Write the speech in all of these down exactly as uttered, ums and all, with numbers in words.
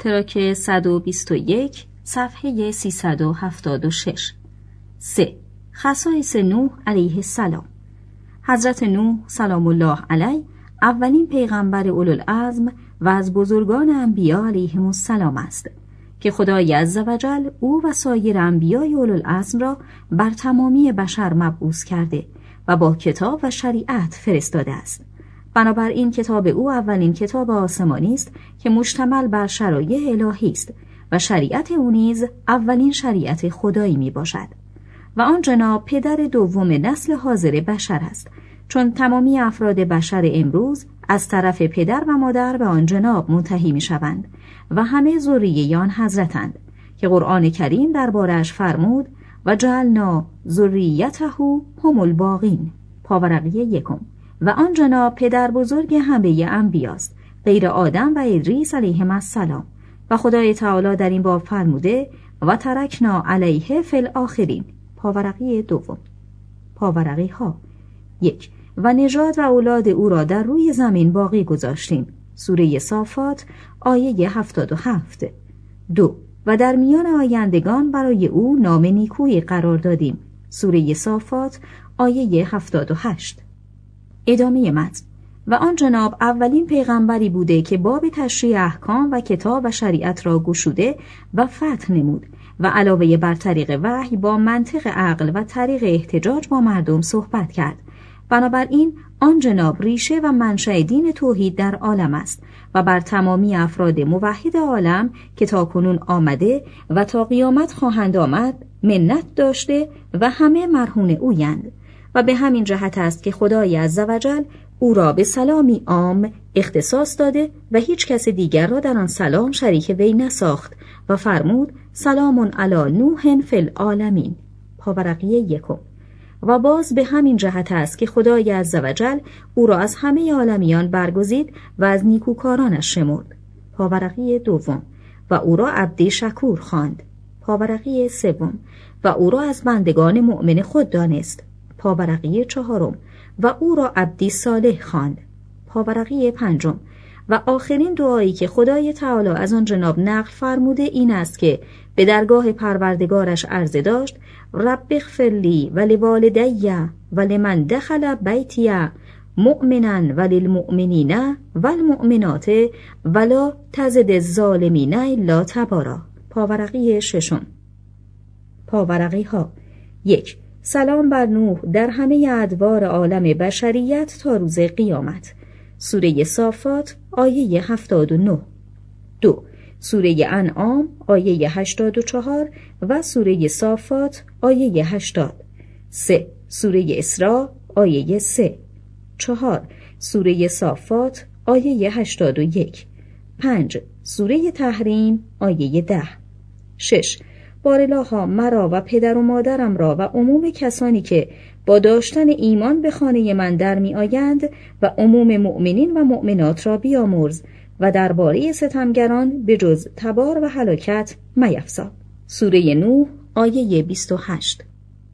تراک صد و بیست و یک صفحه سیصد و هفتاد و شش. سه. خصایص نوح علیه السلام. حضرت نوح سلام الله علیه اولین پیغمبر اولوالعزم و از بزرگان انبیا علیهم السلام است که خدای عزوجل او و سایر انبیای اولوالعزم را بر تمامی بشر مبعوث کرده و با کتاب و شریعت فرستاده است. بنابراین کتاب او اولین کتاب آسمانی است که مشتمل بر شرایع الهی است و شریعت او نیز اولین شریعت خدایی می باشد و آن جناب پدر دوم نسل حاضر بشر است، چون تمامی افراد بشر امروز از طرف پدر و مادر به آن جناب منتهی می شوند و همه ذریه آن حضرتند که قرآن کریم دربارش فرمود و جعلنا ذریته هم الباقین. پاورقی یکم. و آن جناب پدر بزرگ همه انبیاست غیر آدم و ادریس علیهم السلام و خدای تعالی در این باب فرموده و ترکنا علیه فی الاخرین. پاورقی دوم. پاورقی ها. یک. و نژاد و اولاد او را در روی زمین باقی گذاشتیم. سوره صافات آیه هفتاد و هفت. دو. و در میان آیندگان برای او نام نیکویی قرار دادیم. سوره صافات آیه هفتاد و هشت. ادامه متن. و آن جناب اولین پیغمبری بوده که باب تشریع احکام و کتاب و شریعت را گشوده و فتح نمود و علاوه بر طریق وحی با منطق عقل و طریق احتجاج با مردم صحبت کرد. بنابراین آن جناب ریشه و منشأ دین توحید در عالم است و بر تمامی افراد موحد عالم که تاکنون آمده و تا قیامت خواهند آمد منت داشته و همه مرهون اویند و به همین جهت است که خدای عزوجل او را به سلامی عام اختصاص داده و هیچ کس دیگر را در آن سلام شریک وی نساخت و فرمود سلام علی نوح فی العالمین. پاورقی یکم. و باز به همین جهت است که خدای عزوجل او را از همه عالمیان برگزید و از نیکوکارانش شمرد. پاورقی دوم. و او را عبد شکور خواند. پاورقی سوم. و او را از بندگان مؤمن خود دانست. پاورقی چهارم. و او را عبدی صالح خواند. پاورقی پنجم. و آخرین دعایی که خدای تعالی از آن جناب نقل فرموده این است که به درگاه پروردگارش عرضه داشت رب اغفر لی و لوالدی و لمن دخل بیتی مؤمنا و للمؤمنین و المؤمنات ولا تزد الظالمین الا تبارا. پاورقی ششم. پاورقی ها. یک. سلام بر نوح در همه ادوار عالم بشریت تا روز قیامت. سوره صافات آیه هفتاد و نه. دو. سوره انعام آیه هشتاد و چهار و سوره صافات آیه هشتاد. سه. سوره اسراء آیه سه. چهار. سوره صافات آیه هشتاد و یک. پنج. سوره تحریم آیه ده. شش. بارالله مرا و پدر و مادرم را و عموم کسانی که با داشتن ایمان به خانه من در می آیند و عموم مؤمنین و مؤمنات را بیامرز و درباره ستمگران به جز تبار و هلاکت میفزا. سوره نوح آیه بیست و هشت.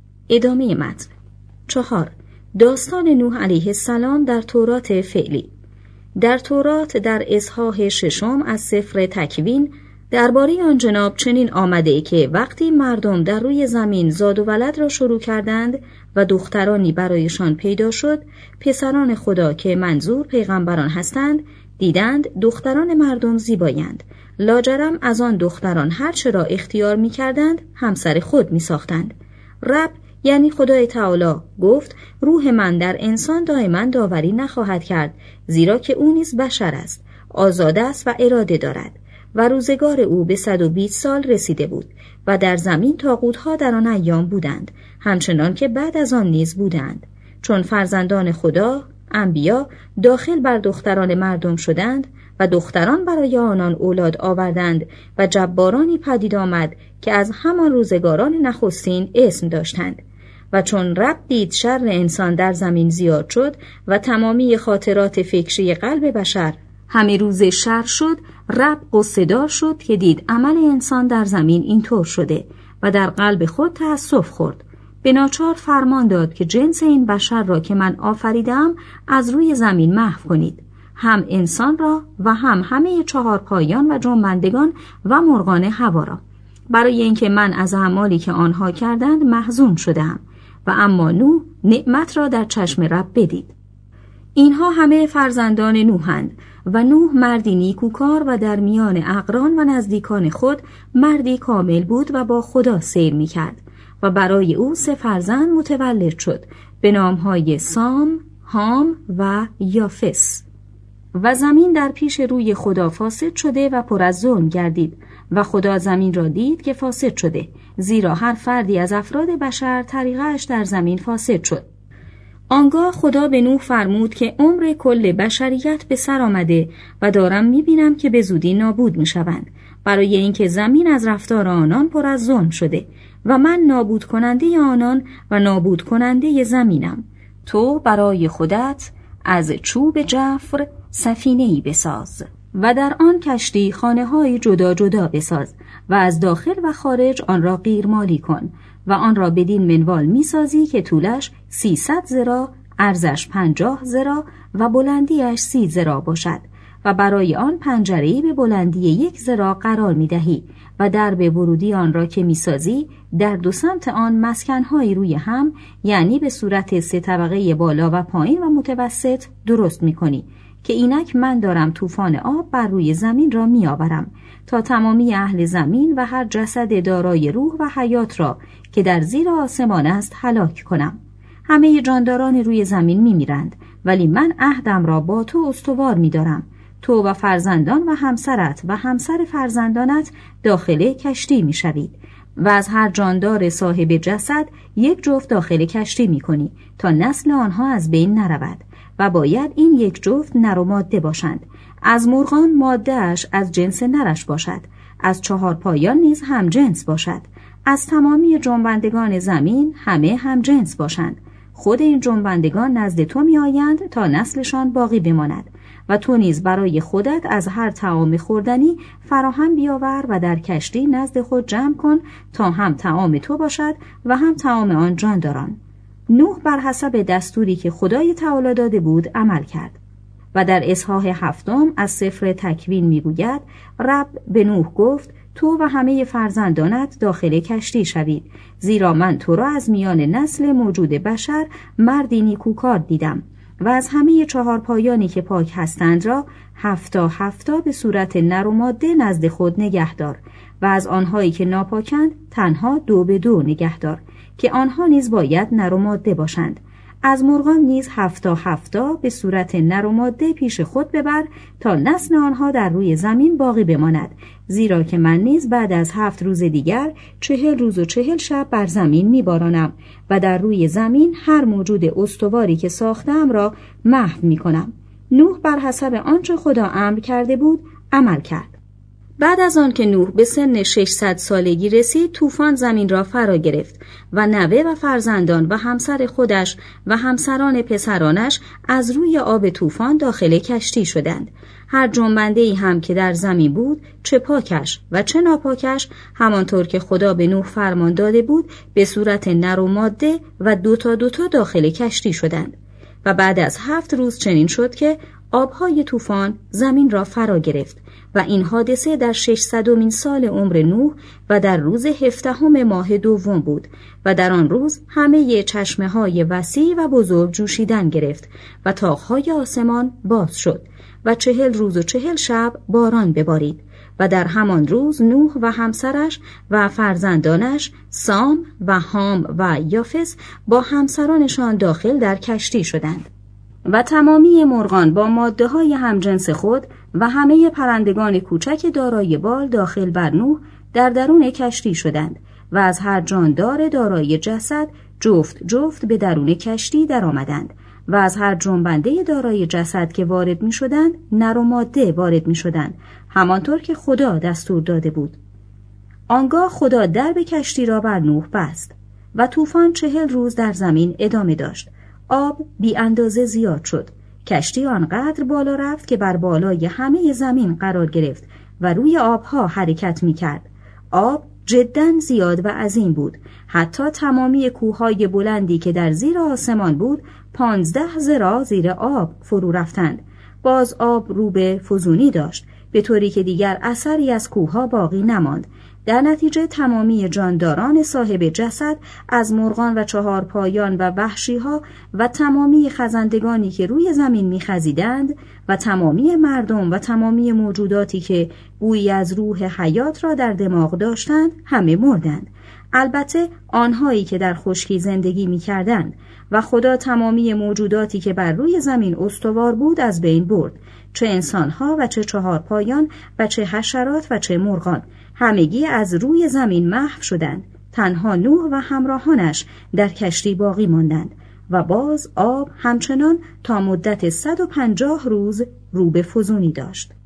ادامه متن. چهار. داستان نوح علیه السلام در تورات فعلی. در تورات در اصحاح ششم از سفر تکوین درباره آن جناب چنین آمده که وقتی مردم در روی زمین زاد و ولد را شروع کردند و دخترانی برایشان پیدا شد، پسران خدا که منظور پیغمبران هستند دیدند دختران مردم زیبایند، لاجرم از آن دختران هر چه را اختیار می کردند همسر خود می ساختند. رب یعنی خدای تعالی گفت روح من در انسان دائما داوری نخواهد کرد، زیرا که او نیز بشر است، آزاده است و اراده دارد و روزگار او به صد و بیست سال رسیده بود و در زمین طاغوت‌ها در آن ایام بودند، همچنان که بعد از آن نیز بودند. چون فرزندان خدا انبیا داخل بر دختران مردم شدند و دختران برای آنان اولاد آوردند و جبارانی پدید آمد که از همان روزگاران نخستین اسم داشتند. و چون رب دید شر انسان در زمین زیاد شد و تمامی خاطرات فکری قلب بشر همه روز شر شد، رب غصه‌دار شد که دید عمل انسان در زمین اینطور شده و در قلب خود تأسف خورد. به ناچار فرمان داد که جنس این بشر را که من آفریدم از روی زمین محو کنید. هم انسان را و هم همه چهار پایان و جنبندگان و مرغان هوا را، برای اینکه من از اعمالی که آنها کردند محزون شدم. و اما نوح نعمت را در چشم رب بدید. اینها همه فرزندان نوحند و نوح مردی نیکوکار و در میان اقران و نزدیکان خود مردی کامل بود و با خدا سیر می کرد و برای او سه فرزند متولد شد به نامهای سام، هام و یافس. و زمین در پیش روی خدا فاسد شده و پر از ظلم گردید و خدا زمین را دید که فاسد شده، زیرا هر فردی از افراد بشر طریقه‌اش در زمین فاسد شد. آنگاه خدا به نوح فرمود که عمر کل بشریت به سر آمده و دارم می‌بینم که به زودی نابود می‌شوند، برای اینکه زمین از رفتار آنان پر از ظلم شده و من نابود کننده آنان و نابود کننده زمینم. تو برای خودت از چوب جفر سفینه‌ای بساز و در آن کشتی خانه‌های جدا جدا بساز و از داخل و خارج آن را قیرمالی کن و آن را بدین منوال می‌سازی که طولش سیصد ذراع، عرضش پنجاه ذراع و بلندیش سی ذراع باشد و برای آن پنجره‌ای به بلندی یک ذراع قرار می‌دهی و درب ورودی آن را که می‌سازی در دو سمت آن مسکن‌هایی روی هم، یعنی به صورت سه طبقه بالا و پایین و متوسط درست می‌کنی که اینک من دارم طوفان آب بر روی زمین را می‌آورم تا تمامی اهل زمین و هر جسد دارای روح و حیات را که در زیر آسمان است هلاک کنم. همه جانداران روی زمین می‌میرند، ولی من عهدم را با تو استوار می‌دارم. تو و فرزندان و همسرت و همسر فرزندانت داخل کشتی می‌شوید و از هر جاندار صاحب جسد یک جفت داخل کشتی می‌کنی تا نسل آنها از بین نرود و باید این یک جفت نر و ماده باشند. از مرغان ماده‌اش از جنس نرش باشد، از چهار پایان نیز هم جنس باشد، از تمامی جنبندگان زمین همه هم جنس باشند. خود این جنبندگان نزد تو می آیند تا نسلشان باقی بماند و تو نیز برای خودت از هر طعام خوردنی فراهم بیاور و در کشتی نزد خود جمع کن تا هم طعام تو باشد و هم طعام آن جانداران. نوح بر حسب دستوری که خدای تعالی داده بود عمل کرد. و در اصحاح هفتم از سفر تکوین میگوید رب به نوح گفت تو و همه فرزندانت داخل کشتی شوید، زیرا من تو را از میان نسل موجود بشر مردی نیکوکار دیدم و از همه چهار پایانی که پاک هستند را هفتا هفتا به صورت نر و ماده نزد خود نگهدار و از آنهایی که ناپاکند تنها دو به دو نگهدار که آنها نیز باید نر و ماده باشند. از مرغان نیز هفتا هفتا به صورت نر و ماده پیش خود ببر تا نسل آنها در روی زمین باقی بماند، زیرا که من نیز بعد از هفت روز دیگر چهل روز و چهل شب بر زمین میبارانم و در روی زمین هر موجود استواری که ساختم را محو میکنم. نوح بر حسب آنچه خدا امر کرده بود عمل کرد. بعد از آن که نوح به سن ششصد سالگی رسید، طوفان زمین را فرا گرفت و نوه و فرزندان و همسر خودش و همسران پسرانش از روی آب طوفان داخل کشتی شدند. هر جنبنده‌ای هم که در زمین بود، چه پاکش و چه ناپاکش، همانطور که خدا به نوح فرمان داده بود، به صورت نر و ماده و دوتا دوتا داخل کشتی شدند. و بعد از هفت روز چنین شد که آبهای طوفان زمین را فرا گرفت و این حادثه در ششصدمین سال عمر نوح و در روز هفدهم ماه دوم بود و در آن روز همه چشمه‌های وسیع و بزرگ جوشیدن گرفت و طاق‌های آسمان باز شد و چهل روز و چهل شب باران ببارید و در همان روز نوح و همسرش و فرزندانش سام و هام و یافس با همسرانشان داخل در کشتی شدند. و تمامی مرغان با ماده‌های همجنس خود و همه پرندگان کوچک دارای بال داخل بر نوح در درون کشتی شدند و از هر جاندار دارای جسد جفت جفت به درون کشتی در آمدند و از هر جنبنده دارای جسد که وارد می شدند نر و ماده وارد می شدند، همانطور که خدا دستور داده بود. آنگاه خدا درب کشتی را بر نوح بست و طوفان چهل روز در زمین ادامه داشت. آب بی اندازه زیاد شد. کشتی آنقدر بالا رفت که بر بالای همه زمین قرار گرفت و روی آبها حرکت می کرد. آب جداً زیاد و عظیم بود. حتی تمامی کوههای بلندی که در زیر آسمان بود پانزده ذراع زیر آب فرو رفتند. باز آب رو به فزونی داشت، به طوری که دیگر اثری از کوه‌ها باقی نماند. در نتیجه تمامی جانداران صاحب جسد، از مرغان و چهارپایان و وحشی‌ها و تمامی خزندگانی که روی زمین می‌خزیدند و تمامی مردم و تمامی موجوداتی که بویی از روح حیات را در دماغ داشتند، همه مردند. البته آنهایی که در خشکی زندگی می‌کردند و خدا تمامی موجوداتی که بر روی زمین استوار بود از بین برد، چه انسان‌ها و چه چهارپایان و چه حشرات و چه مرغان، همگی از روی زمین محو شدند. تنها نوح و همراهانش در کشتی باقی ماندند و باز آب همچنان تا مدت صد و پنجاه روز رو به فزونی داشت.